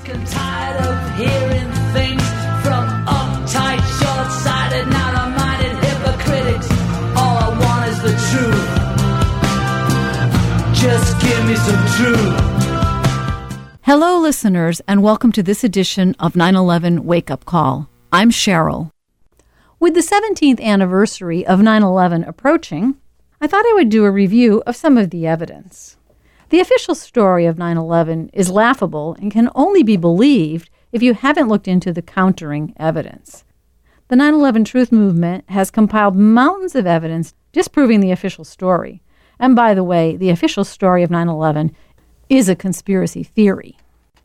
sick and tired of hearing things from uptight, short-sighted, narrow-minded hypocrites. All I want is the truth. Just give me some truth. Hello, listeners, and welcome to this edition of 9/11 Wake Up Call. I'm Cheryl. With the 17th anniversary of 9/11 approaching, I thought I would do a review of some of the evidence. The official story of 9/11 is laughable and can only be believed if you haven't looked into the countering evidence. The 9/11 Truth Movement has compiled mountains of evidence disproving the official story. And by the way, the official story of 9/11 is a conspiracy theory.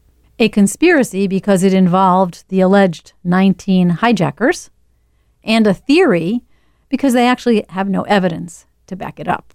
A conspiracy because it involved the alleged 19 hijackers, and a theory because they actually have no evidence to back it up.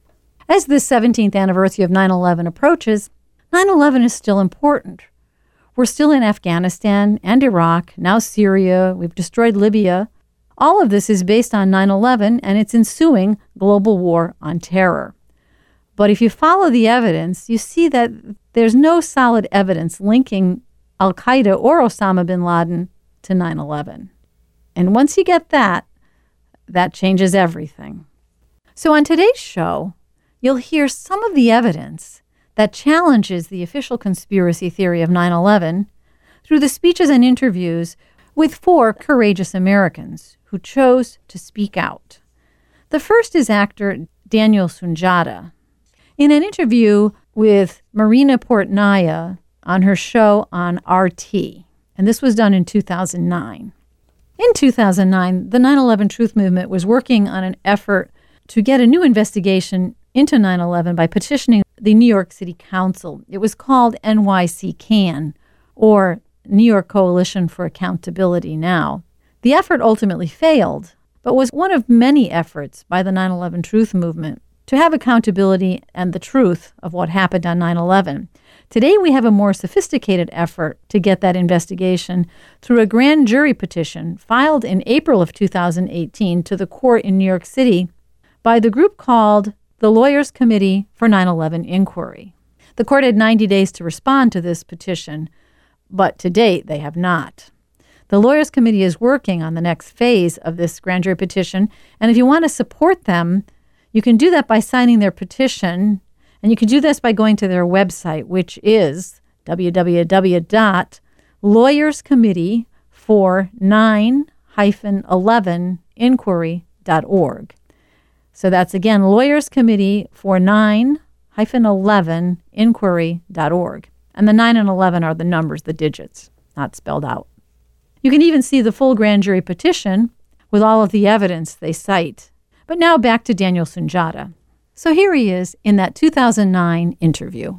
As this 17th anniversary of 9/11 approaches, 9/11 is still important. We're still in Afghanistan and Iraq, now Syria, we've destroyed Libya. All of this is based on 9/11 and its ensuing global war on terror. But if you follow the evidence, you see that there's no solid evidence linking Al-Qaeda or Osama bin Laden to 9/11. And once you get that, that changes everything. So on today's show, you'll hear some of the evidence that challenges the official conspiracy theory of 9/11 through the speeches and interviews with 4 courageous Americans who chose to speak out. The first is actor Daniel Sunjata. In an interview with Marina Portnaya on her show on RT, and this was done in 2009. In 2009, the 9/11 Truth Movement was working on an effort to get a new investigation into 9/11 by petitioning the New York City Council. It was called NYC CAN, or New York Coalition for Accountability Now. The effort ultimately failed, but was one of many efforts by the 9/11 Truth Movement to have accountability and the truth of what happened on 9/11. Today we have a more sophisticated effort to get that investigation through a grand jury petition filed in April of 2018 to the court in New York City by the group called the Lawyers Committee for 9/11 Inquiry. The court had 90 days to respond to this petition, but to date they have not. The Lawyers Committee is working on the next phase of this grand jury petition, and if you want to support them, you can do that by signing their petition, and you can do this by going to their website, which is lawyerscommittee49-11inquiry.org. So that's again, lawyerscommittee49-11inquiry.org. And the 9 and 11 are the numbers, the digits, not spelled out. You can even see the full grand jury petition with all of the evidence they cite. But now back to Daniel Sunjata. So here he is in that 2009 interview.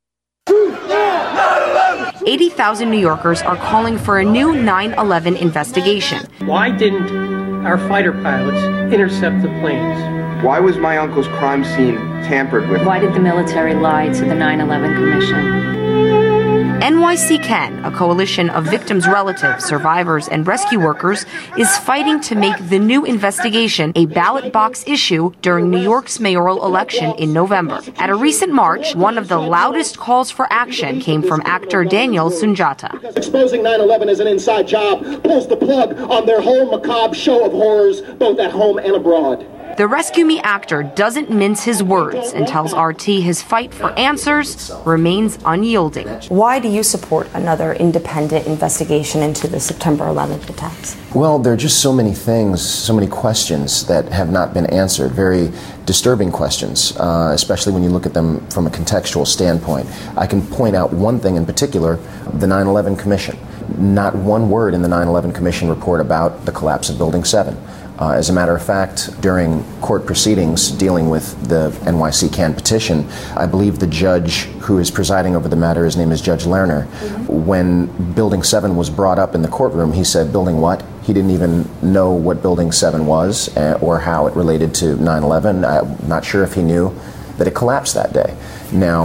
80,000 New Yorkers are calling for a new 9/11 investigation. Why didn't our fighter pilots intercept the planes? Why was my uncle's crime scene tampered with? Why did the military lie to the 9/11 Commission? NYC CAN, a coalition of victims' relatives, survivors, and rescue workers, is fighting to make the new investigation a ballot box issue during New York's mayoral election in November. At a recent march, one of the loudest calls for action came from actor Daniel Sunjata. Exposing 9/11 as an inside job pulls the plug on their whole macabre show of horrors, both at home and abroad. The Rescue Me actor doesn't mince his words and tells RT his fight for answers remains unyielding. Why do you support another independent investigation into the September 11th attacks? Well, there are just so many things, so many questions that have not been answered, very disturbing questions, especially when you look at them from a contextual standpoint. I can point out one thing in particular, the 9/11 Commission. Not one word in the 9/11 Commission report about the collapse of Building 7. As a matter of fact, during court proceedings dealing with the NYC CAN petition, I believe the judge who is presiding over the matter, his name is Judge Lerner, when Building 7 was brought up in the courtroom, he said, "Building what?" He didn't even know what Building 7 was or how it related to 9/11. I'm not sure if he knew that it collapsed that day. Now,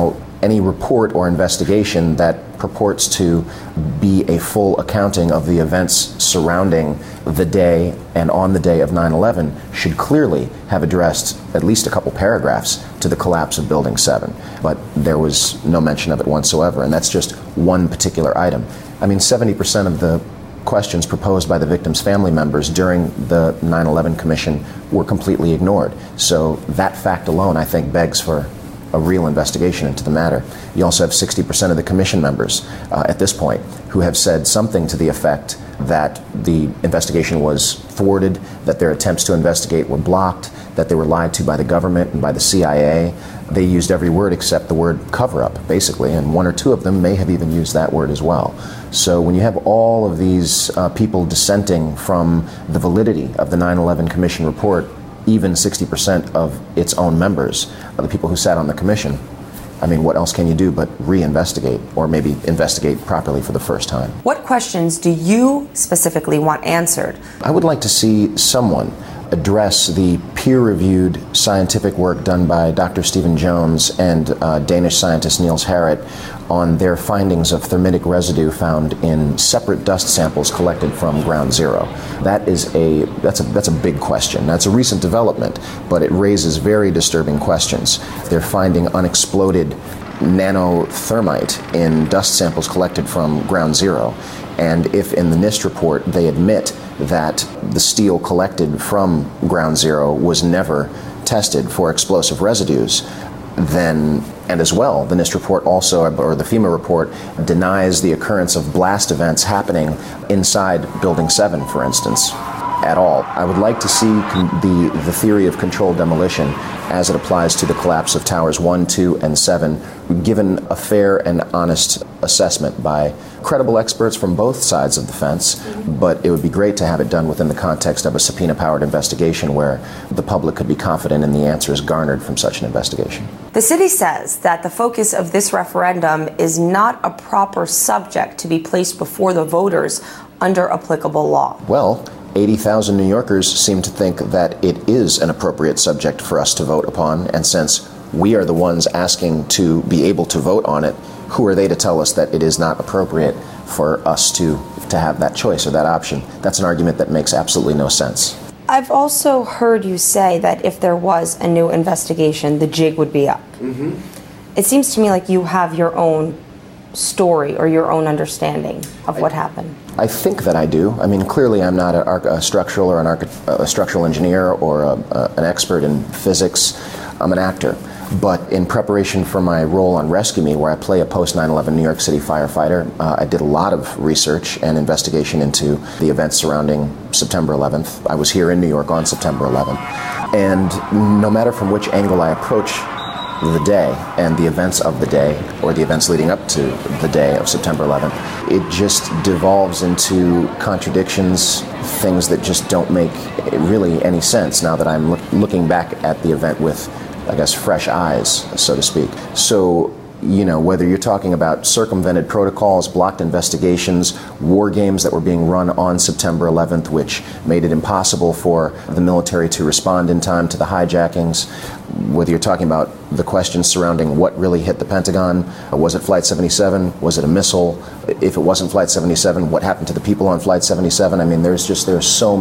any report or investigation that purports to be a full accounting of the events surrounding the day and on the day of 9/11 should clearly have addressed at least a couple paragraphs to the collapse of Building 7. But there was no mention of it whatsoever, and that's just one particular item. I mean, 70% of the questions proposed by the victims' family members during the 9/11 Commission were completely ignored. So that fact alone, I think, begs for a real investigation into the matter. You also have 60% of the commission members at this point who have said something to the effect that the investigation was thwarted, that their attempts to investigate were blocked, that they were lied to by the government and by the CIA. They used every word except the word cover-up, basically, and one or two of them may have even used that word as well. So when you have all of these people dissenting from the validity of the 9/11 Commission report, even 60% of its own members, the people who sat on the commission, I mean, what else can you do but reinvestigate, or maybe investigate properly for the first time? What questions do you specifically want answered? I would like to see someone address the peer-reviewed scientific work done by Dr. Stephen Jones and Danish scientist Niels Harrit on their findings of thermitic residue found in separate dust samples collected from Ground Zero. That's a big question. That's a recent development, but it raises very disturbing questions. They're finding unexploded nanothermite in dust samples collected from Ground Zero. And if in the NIST report they admit that the steel collected from Ground Zero was never tested for explosive residues, then, and as well, the NIST report also, or the FEMA report, denies the occurrence of blast events happening inside Building 7, for instance, at all. I would like to see the theory of controlled demolition as it applies to the collapse of Towers 1, 2, and 7, given a fair and honest assessment by credible experts from both sides of the fence, but it would be great to have it done within the context of a subpoena-powered investigation where the public could be confident in the answers garnered from such an investigation. The city says that the focus of this referendum is not a proper subject to be placed before the voters under applicable law. Well, 80,000 New Yorkers seem to think that it is an appropriate subject for us to vote upon, and since we are the ones asking to be able to vote on it, who are they to tell us that it is not appropriate for us to have that choice or that option? That's an argument that makes absolutely no sense. I've also heard you say that if there was a new investigation, the jig would be up. Mm-hmm. It seems to me like you have your own story or your own understanding of what happened. I think that I do. I mean, clearly I'm not a structural or a structural engineer or an expert in physics. I'm an actor. But in preparation for my role on Rescue Me, where I play a post-9/11 New York City firefighter, I did a lot of research and investigation into the events surrounding September 11th. I was here in New York on September 11th. And no matter from which angle I approach the day and the events of the day, or the events leading up to the day of September 11th, it just devolves into contradictions, things that just don't make really any sense now that I'm looking back at the event with, I guess, fresh eyes, so to speak. So, you know, whether you're talking about circumvented protocols, blocked investigations, war games that were being run on September 11th, which made it impossible for the military to respond in time to the hijackings, whether you're talking about the questions surrounding what really hit the Pentagon, was it Flight 77, was it a missile? If it wasn't Flight 77, what happened to the people on Flight 77? I mean, there's so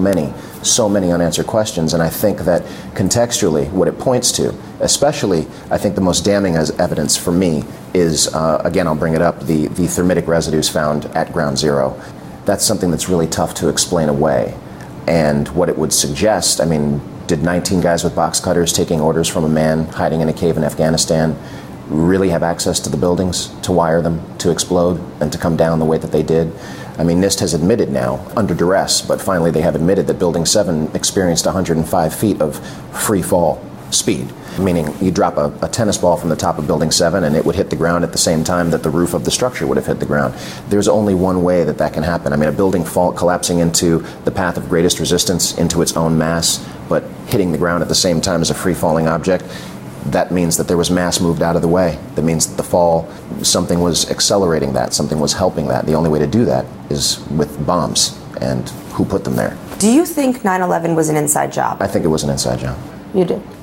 many unanswered questions, and I think that contextually what it points to, especially I think the most damning as evidence for me is, again, I'll bring it up, the thermitic residues found at Ground Zero. That's something that's really tough to explain away. And what it would suggest, I mean, did 19 guys with box cutters taking orders from a man hiding in a cave in Afghanistan really have access to the buildings to wire them to explode and to come down the way that they did? I mean, NIST has admitted now, under duress, but finally they have admitted that Building 7 experienced 105 feet of free fall speed, meaning you drop a tennis ball from the top of Building 7 and it would hit the ground at the same time that the roof of the structure would have hit the ground. There's only one way that can happen. I mean, a building collapsing into the path of greatest resistance, into its own mass, but hitting the ground at the same time as a free-falling object, that means that there was mass moved out of the way. That means that the fall, something was accelerating that, something was helping that. The only way to do that is with bombs, and who put them there? Do you think 9/11 was an inside job? I think it was an inside job. You do?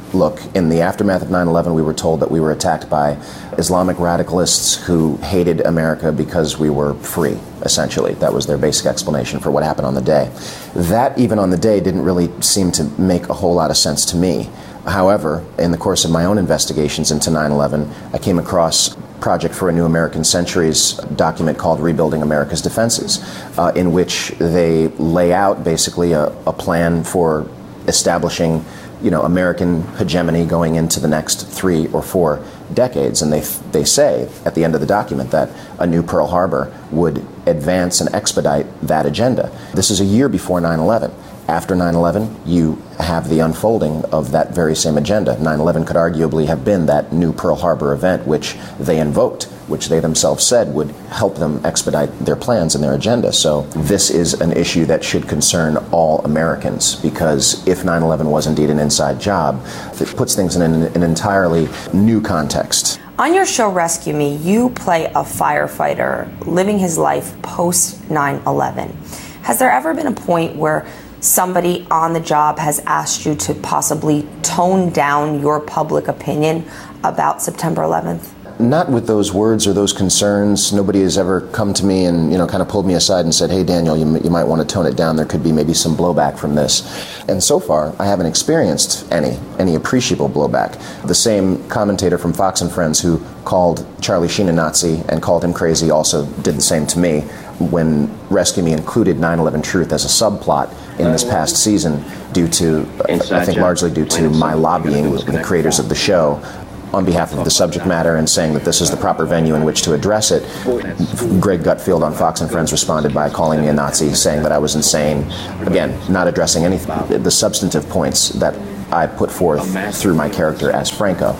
look, in the aftermath of 9/11, we were told that we were attacked by Islamic radicalists who hated America because we were free, essentially. That was their basic explanation for what happened on the day. That, even on the day, didn't really seem to make a whole lot of sense to me. However, in the course of my own investigations into 9/11, I came across Project for a New American Century's document called Rebuilding America's Defenses, in which they lay out basically a plan for establishing, American hegemony going into the next 3 or 4 decades. And they say at the end of the document that a new Pearl Harbor would advance and expedite that agenda. This is a year before 9/11. After 9/11, you have the unfolding of that very same agenda. 9/11 could arguably have been that new Pearl Harbor event which they invoked, which they themselves said would help them expedite their plans and their agenda. So this is an issue that should concern all Americans, because if 9/11 was indeed an inside job, it puts things in an entirely new context. On your show Rescue Me, you play a firefighter living his life post 9/11. Has there ever been a point where somebody on the job has asked you to possibly tone down your public opinion about September 11th? Not with those words or those concerns. Nobody has ever come to me and, kind of pulled me aside and said, hey, Daniel, you might want to tone it down. There could be maybe some blowback from this. And so far, I haven't experienced any appreciable blowback. The same commentator from Fox and Friends who called Charlie Sheen a Nazi and called him crazy also did the same to me when Rescue Me included 9/11 Truth as a subplot in this past season due to, I think largely due to my lobbying with the creators of the show on behalf of the subject matter and saying that this is the proper venue in which to address it. Greg Gutfield on Fox and Friends responded by calling me a Nazi, saying that I was insane. Again, not addressing the substantive points that I put forth through my character as Franco.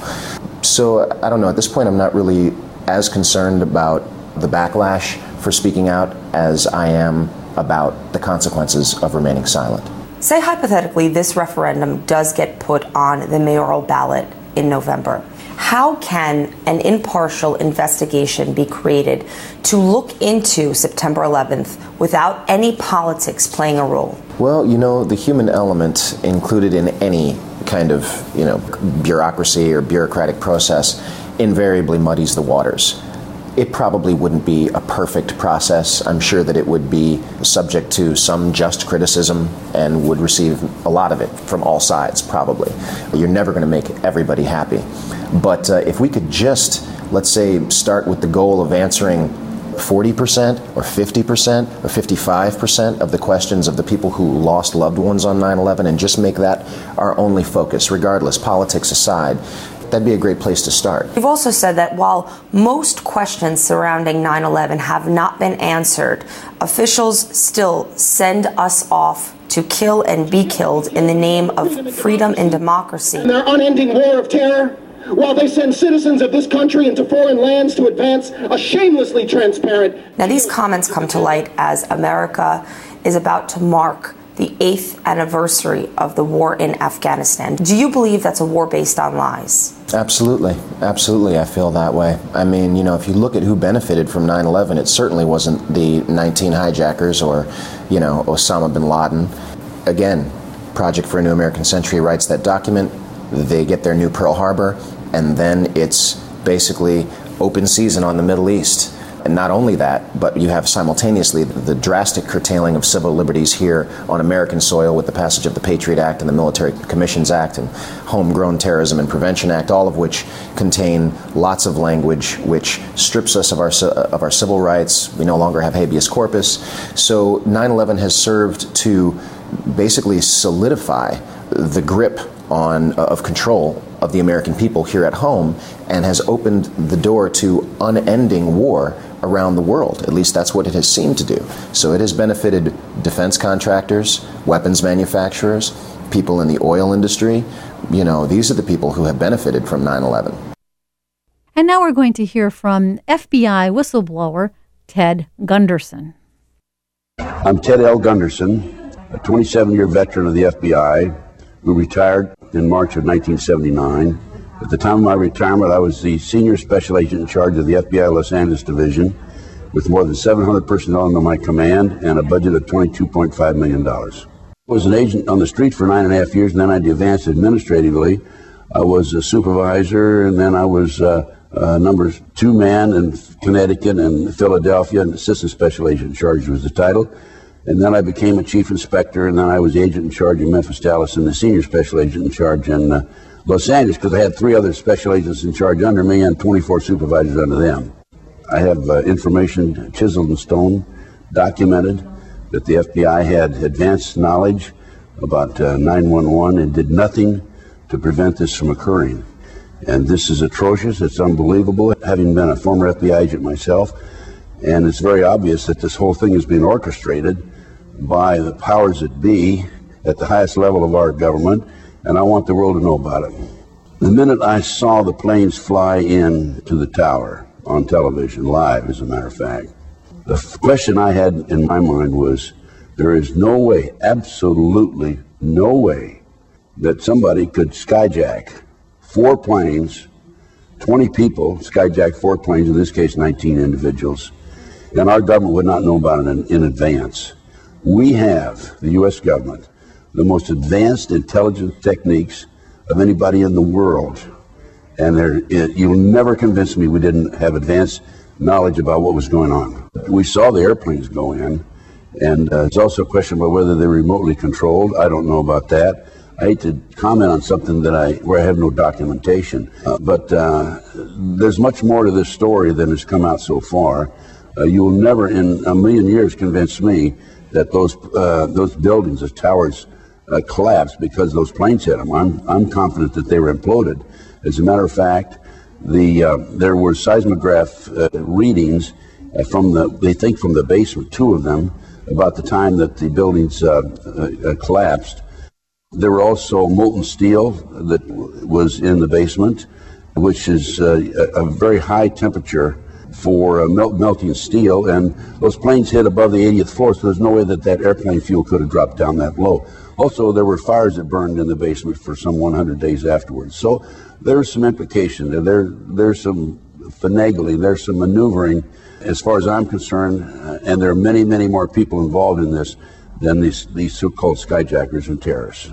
So I don't know, at this point I'm not really as concerned about the backlash for speaking out as I am about the consequences of remaining silent. Say hypothetically this referendum does get put on the mayoral ballot in November. How can an impartial investigation be created to look into September 11th without any politics playing a role? Well, the human element included in any kind of, bureaucracy or bureaucratic process invariably muddies the waters. It probably wouldn't be a perfect process. I'm sure that it would be subject to some just criticism and would receive a lot of it from all sides, probably. You're never going to make everybody happy. But if we could just, let's say, start with the goal of answering 40% or 50% or 55% of the questions of the people who lost loved ones on 9/11 and just make that our only focus, regardless, politics aside, that'd be a great place to start. You've also said that while most questions surrounding 9/11 have not been answered, officials still send us off to kill and be killed in the name of freedom and democracy. In their unending war of terror, while they send citizens of this country into foreign lands to advance a shamelessly transparent... Now these comments come to light as America is about to mark the 8th anniversary of the war in Afghanistan. Do you believe that's a war based on lies? Absolutely. Absolutely, I feel that way. I mean, if you look at who benefited from 9/11, it certainly wasn't the 19 hijackers or, Osama bin Laden. Again, Project for a New American Century writes that document, they get their new Pearl Harbor, and then it's basically open season on the Middle East. And not only that, but you have simultaneously the drastic curtailing of civil liberties here on American soil with the passage of the Patriot Act and the Military Commissions Act and Homegrown Terrorism and Prevention Act, all of which contain lots of language which strips us of our civil rights. We no longer have habeas corpus. So 9/11 has served to basically solidify the grip of control of the American people here at home and has opened the door to unending war around the world. At least that's what it has seemed to do. So it has benefited defense contractors, weapons manufacturers, people in the oil industry. These are the people who have benefited from 9/11. And now we're going to hear from FBI whistleblower Ted Gunderson. I'm Ted L. Gunderson, a 27-year veteran of the FBI who retired in March of 1979. At the time of my retirement, I was the senior special agent in charge of the FBI Los Angeles Division with more than 700 personnel under my command and a budget of $22.5 million. I was an agent on the street for 9.5 years, and then I advanced administratively I was a supervisor, and then I was number 2 man in Connecticut and Philadelphia, and assistant special agent in charge was the title. And then I became a chief inspector, and then I was agent in charge in Memphis, Dallas, and the senior special agent in charge in Los Angeles, because I had 3 other special agents in charge under me and 24 supervisors under them. I have information chiseled in stone, documented, that the FBI had advanced knowledge about 911 and did nothing to prevent this from occurring. And this is atrocious. It's unbelievable, having been a former FBI agent myself. And it's very obvious that this whole thing is being orchestrated by the powers that be at the highest level of our government, and I want the world to know about it. The minute I saw the planes fly in to the tower on television, live as a matter of fact, the question I had in my mind was, there is no way, absolutely no way, that somebody could skyjack 4 planes, 20 people, skyjack 4 planes, in this case 19 individuals, and our government would not know about it in advance. We have, the U.S. government, the most advanced intelligence techniques of anybody in the world. And you'll never convince me we didn't have advanced knowledge about what was going on. We saw the airplanes go in, and it's also a question about whether they're remotely controlled. I don't know about that. I hate to comment on something where I have no documentation, but there's much more to this story than has come out so far. You will never in a million years convince me that those buildings, the towers, collapsed because those planes hit them. I'm confident that they were imploded. As a matter of fact, there were seismograph readings from the basement, 2 of them, about the time that the buildings collapsed. There were also molten steel that was in the basement, which is a very high temperature for melting steel, and those planes hit above the 80th floor, so there's no way that airplane fuel could have dropped down that low. Also, there were fires that burned in the basement for some 100 days afterwards. So there's some implication. There's some finagling, there's some maneuvering, as far as I'm concerned, and there are many, many more people involved in this than these so-called skyjackers and terrorists.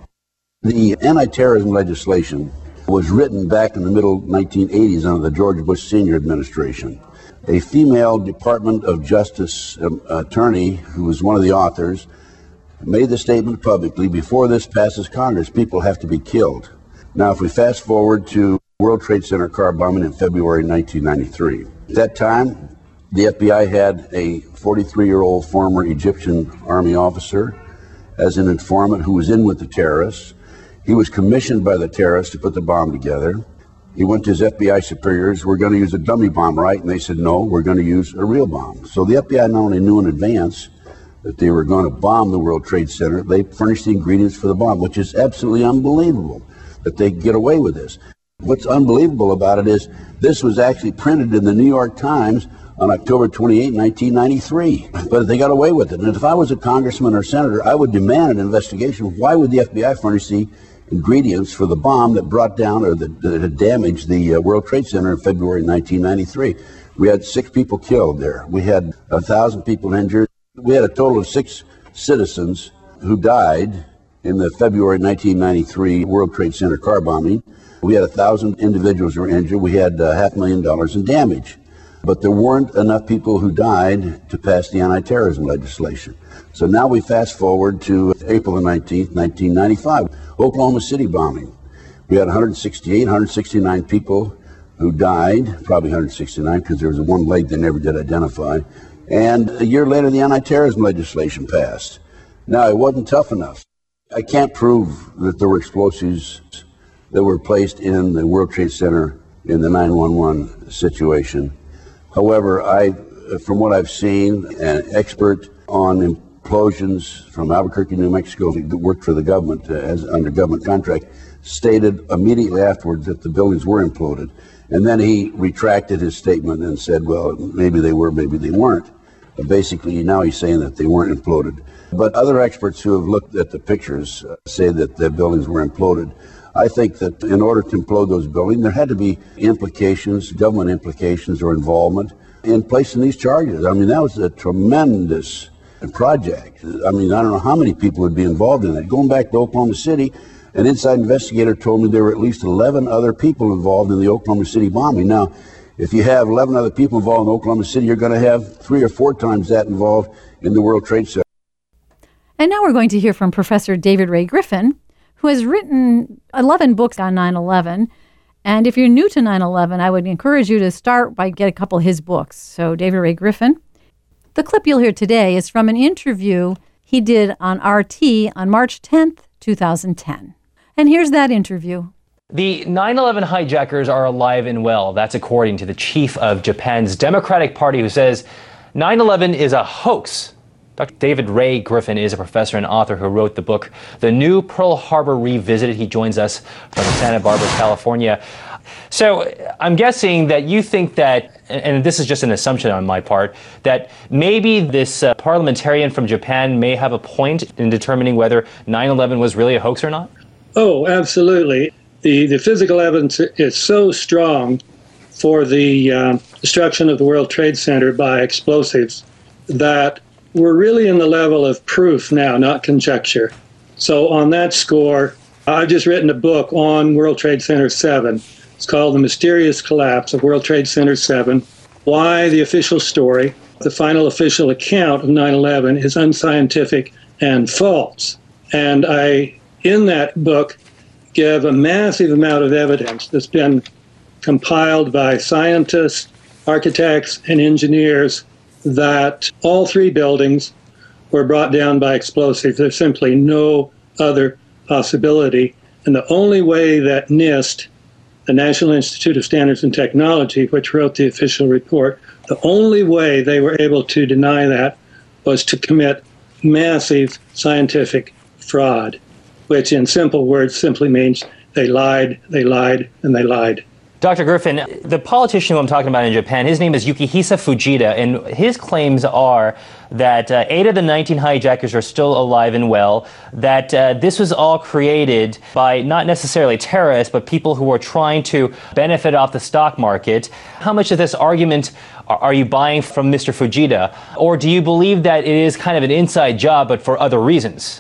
The anti-terrorism legislation was written back in the middle 1980s under the George Bush Sr. administration. A female Department of Justice attorney, who was one of the authors, made the statement publicly, before this passes Congress, people have to be killed. Now, if we fast forward to World Trade Center car bombing in February 1993, at that time, the FBI had a 43-year-old former Egyptian army officer as an informant who was in with the terrorists. He was commissioned by the terrorists to put the bomb together. He went to his FBI superiors, we're going to use a dummy bomb, right? And they said, no, we're going to use a real bomb. So the FBI not only knew in advance that they were going to bomb the World Trade Center, they furnished the ingredients for the bomb, which is absolutely unbelievable that they get away with this. What's unbelievable about it is this was actually printed in the New York Times on October 28, 1993. But they got away with it. And if I was a congressman or senator, I would demand an investigation. Why would the FBI furnish the ingredients for the bomb that brought down or that had damaged the World Trade Center in February 1993? We had 6 people killed there. We had 1,000 people injured. We had a total of 6 citizens who died in the February 1993 World Trade Center car bombing. We had 1,000 individuals who were injured. We had $500,000 in damage. But there weren't enough people who died to pass the anti-terrorism legislation. So now we fast forward to April the 19th, 1995, Oklahoma City bombing. We had 169 people who died, probably 169 because there was one leg they never did identify. And a year later, the anti-terrorism legislation passed. Now, it wasn't tough enough. I can't prove that there were explosives that were placed in the World Trade Center in the 9/11 situation. However, from what I've seen, an expert on implosions from Albuquerque, New Mexico, that worked for the government as under government contract, stated immediately afterwards that the buildings were imploded. And then he retracted his statement and said, well, maybe they were, maybe they weren't. But basically, now he's saying that they weren't imploded. But other experts who have looked at the pictures say that the buildings were imploded. I think that in order to implode those buildings, there had to be implications, government implications or involvement in placing these charges. I mean, that was a tremendous project. I mean, I don't know how many people would be involved in it. Going back to Oklahoma City, An inside investigator told me there were at least 11 other people involved in the Oklahoma City bombing. Now, if you have 11 other people involved in Oklahoma City, you're going to have 3 or 4 times that involved in the World Trade Center. And now we're going to hear from Professor David Ray Griffin, who has written 11 books on 9/11. And if you're new to 9/11, I would encourage you to start by get a couple of his books. So David Ray Griffin. The clip you'll hear today is from an interview he did on RT on March 10th, 2010. And here's that interview. The 9/11 hijackers are alive and well. That's according to the chief of Japan's Democratic Party, who says 9/11 is a hoax. Dr. David Ray Griffin is a professor and author who wrote the book, The New Pearl Harbor Revisited. He joins us from Santa Barbara, California. So I'm guessing that you think that, and this is just an assumption on my part, that maybe this parliamentarian from Japan may have a point in determining whether 9/11 was really a hoax or not? Oh, absolutely. The physical evidence is so strong for the destruction of the World Trade Center by explosives that we're really in the level of proof now, not conjecture. So on that score, I've just written a book on World Trade Center 7. It's called The Mysterious Collapse of World Trade Center 7, Why the Official Story, the Final Official Account of 9/11 is Unscientific and False. And I, in that book, give a massive amount of evidence that's been compiled by scientists, architects, and engineers that all 3 buildings were brought down by explosives. There's simply no other possibility. And the only way that NIST, the National Institute of Standards and Technology, which wrote the official report, the only way they were able to deny that was to commit massive scientific fraud, which in simple words simply means they lied, and they lied. Dr. Griffin, the politician who I'm talking about in Japan, his name is Yukihisa Fujita, and his claims are that 8 of the 19 hijackers are still alive and well, that this was all created by not necessarily terrorists, but people who were trying to benefit off the stock market. How much of this argument are you buying from Mr. Fujita? Or do you believe that it is kind of an inside job, but for other reasons?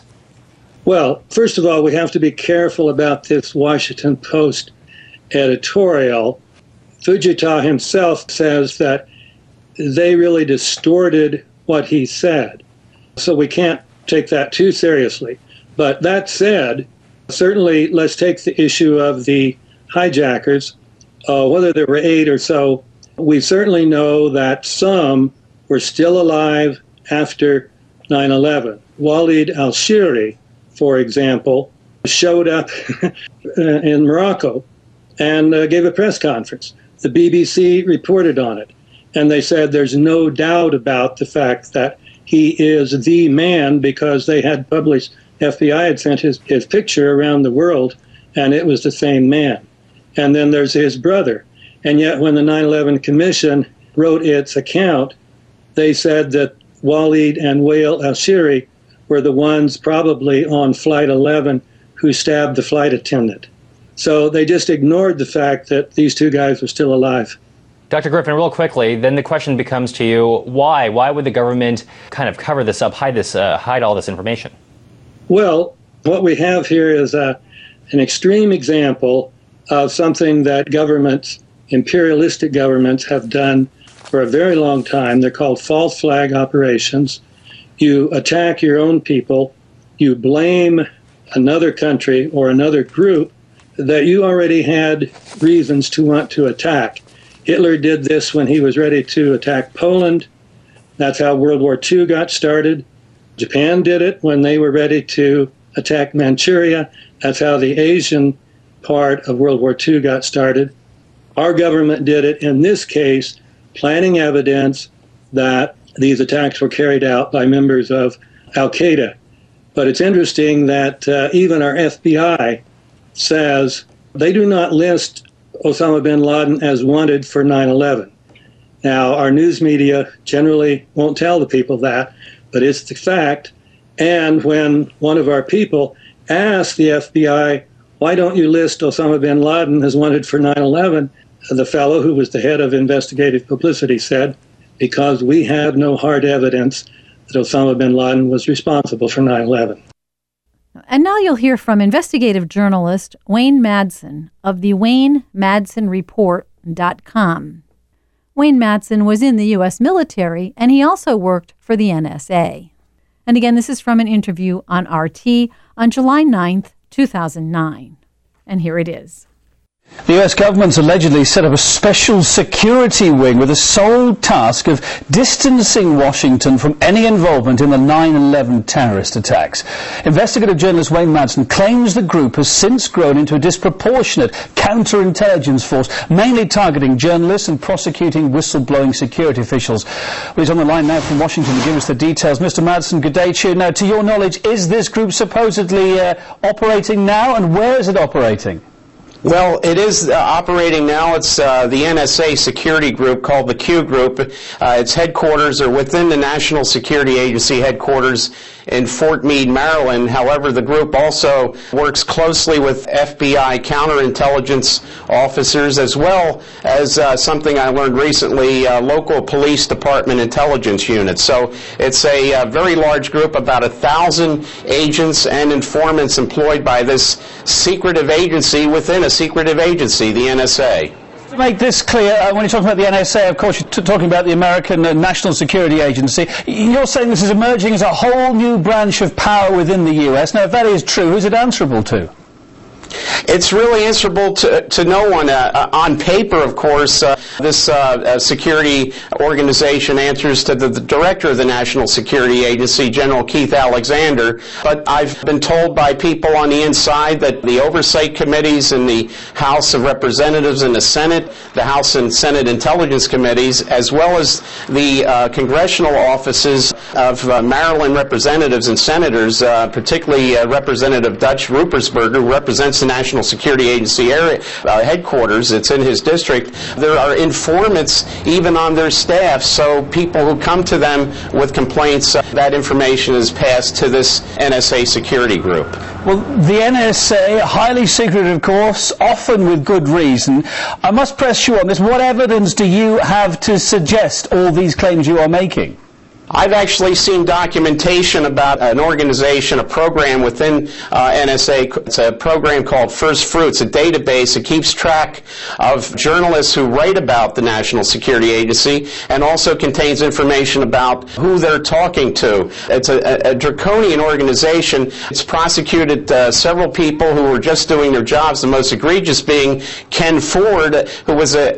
Well, first of all, we have to be careful about this Washington Post editorial. Fujita himself says that they really distorted what he said. So we can't take that too seriously. But that said, certainly let's take the issue of the hijackers, whether there were 8 or so. We certainly know that some were still alive after 9/11. Walid al-Shiri, for example, showed up in Morocco and gave a press conference. The BBC reported on it, and they said there's no doubt about the fact that he is the man because they had published, FBI had sent his picture around the world, and it was the same man. And then there's his brother. And yet when the 9/11 Commission wrote its account, they said that Walid and Wael al-Shiri were the ones probably on Flight 11 who stabbed the flight attendant. So they just ignored the fact that these 2 guys were still alive. Dr. Griffin, real quickly, then the question becomes to you, why? Why would the government kind of cover this up, hide all this information? Well, what we have here is an extreme example of something that governments, imperialistic governments, have done for a very long time. They're called false flag operations. You attack your own people, you blame another country or another group that you already had reasons to want to attack. Hitler did this when he was ready to attack Poland. That's how World War II got started. Japan did it when they were ready to attack Manchuria. That's how the Asian part of World War II got started. Our government did it in this case, planting evidence that these attacks were carried out by members of Al-Qaeda. But it's interesting that even our FBI says they do not list Osama bin Laden as wanted for 9/11. Now, our news media generally won't tell the people that, but it's the fact. And when one of our people asked the FBI, why don't you list Osama bin Laden as wanted for 9/11, the fellow who was the head of investigative publicity said, because we have no hard evidence that Osama bin Laden was responsible for 9/11. And now you'll hear from investigative journalist Wayne Madsen of the WayneMadsenReport.com. Wayne Madsen was in the U.S. military, and he also worked for the NSA. And again, this is from an interview on RT on July 9th, 2009. And here it is. The US government's allegedly set up a special security wing with the sole task of distancing Washington from any involvement in the 9/11 terrorist attacks. Investigative journalist Wayne Madsen claims the group has since grown into a disproportionate counterintelligence force, mainly targeting journalists and prosecuting whistleblowing security officials. Well, he's on the line now from Washington to give us the details. Mr. Madsen, good day to you. Now, to your knowledge, is this group supposedly operating now, and where is it operating? Well, it is operating now. It's the NSA security group called the Q Group. Its headquarters are within the National Security Agency headquarters in Fort Meade, Maryland. However, the group also works closely with FBI counterintelligence officers, as well as something I learned recently, local police department intelligence units. So it's a very large group, about 1,000 agents and informants employed by this secretive agency within a secretive agency, the NSA. To make this clear, when you're talking about the NSA, of course, you're talking about the American National Security Agency. You're saying this is emerging as a whole new branch of power within the US. Now, if that is true, who's it answerable to? It's really answerable to no one. On paper, of course, this security organization answers to the director of the National Security Agency, General Keith Alexander. But I've been told by people on the inside that the oversight committees in the House of Representatives and the Senate, the House and Senate Intelligence Committees, as well as the congressional offices of Maryland representatives and senators, particularly Representative Dutch Ruppersberger, who represents the National Security Agency area, headquarters. It's in his district. There are informants even on their staff, so people who come to them with complaints, that information is passed to this NSA security group. Well, the NSA, highly secretive, of course, often with good reason. I must press you on this. What evidence do you have to suggest all these claims you are making? I've actually seen documentation about an organization, a program within NSA. It's a program called First Fruits, a database that keeps track of journalists who write about the National Security Agency and also contains information about who they're talking to. It's a draconian organization. It's prosecuted several people who were just doing their jobs, the most egregious being Ken Ford, who was an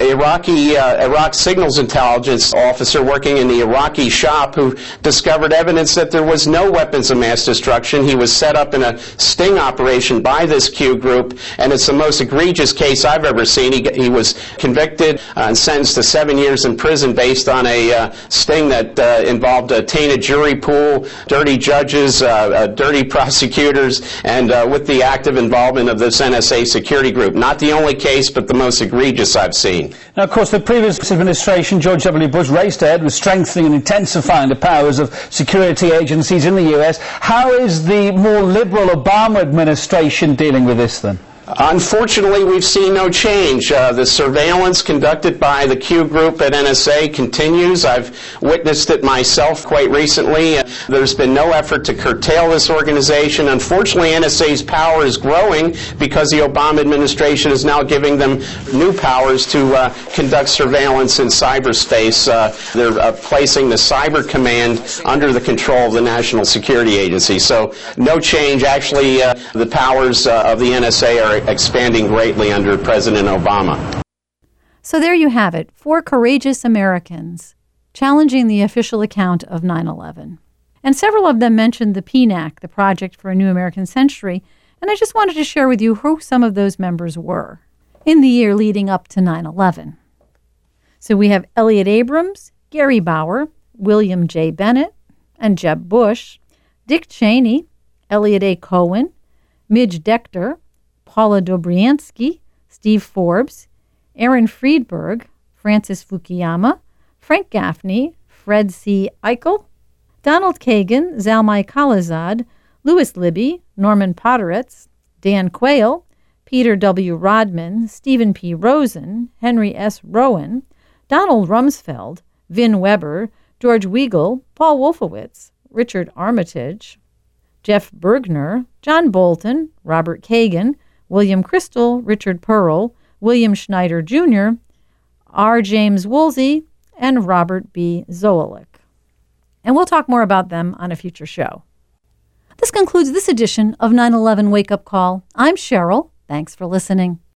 Iraq signals intelligence officer working in the Iraqi shop, who discovered evidence that there was no weapons of mass destruction. He was set up in a sting operation by this Q group, and it's the most egregious case I've ever seen. He was convicted and sentenced to 7 years in prison based on a sting that involved a tainted jury pool, dirty judges, dirty prosecutors, and with the active involvement of this NSA security group. Not the only case, but the most egregious I've seen. Now, of course, the previous administration, George W. Bush, raced ahead with strengthening and intensifying the powers of security agencies in the US. How is the more liberal Obama administration dealing with this then? Unfortunately, we've seen no change. The surveillance conducted by the Q Group at NSA continues. I've witnessed it myself quite recently. There's been no effort to curtail this organization. Unfortunately, NSA's power is growing because the Obama administration is now giving them new powers to conduct surveillance in cyberspace. They're placing the Cyber Command under the control of the National Security Agency. So no change. Actually, the powers of the NSA are expanding greatly under President Obama. So there you have it, 4 courageous Americans challenging the official account of 9/11. And several of them mentioned the PNAC, the Project for a New American Century, and I just wanted to share with you who some of those members were in the year leading up to 9/11. So we have Elliot Abrams, Gary Bauer, William J. Bennett, and Jeb Bush, Dick Cheney, Elliot A. Cohen, Midge Decter, Paula Dobriansky, Steve Forbes, Aaron Friedberg, Francis Fukuyama, Frank Gaffney, Fred C. Eichel, Donald Kagan, Zalmay Khalilzad, Louis Libby, Norman Podhoretz, Dan Quayle, Peter W. Rodman, Stephen P. Rosen, Henry S. Rowan, Donald Rumsfeld, Vin Weber, George Weigel, Paul Wolfowitz, Richard Armitage, Jeff Bergner, John Bolton, Robert Kagan, William Crystal, Richard Pearl, William Schneider Jr., R. James Woolsey, and Robert B. Zoellick. And we'll talk more about them on a future show. This concludes this edition of 9/11 Wake Up Call. I'm Cheryl. Thanks for listening.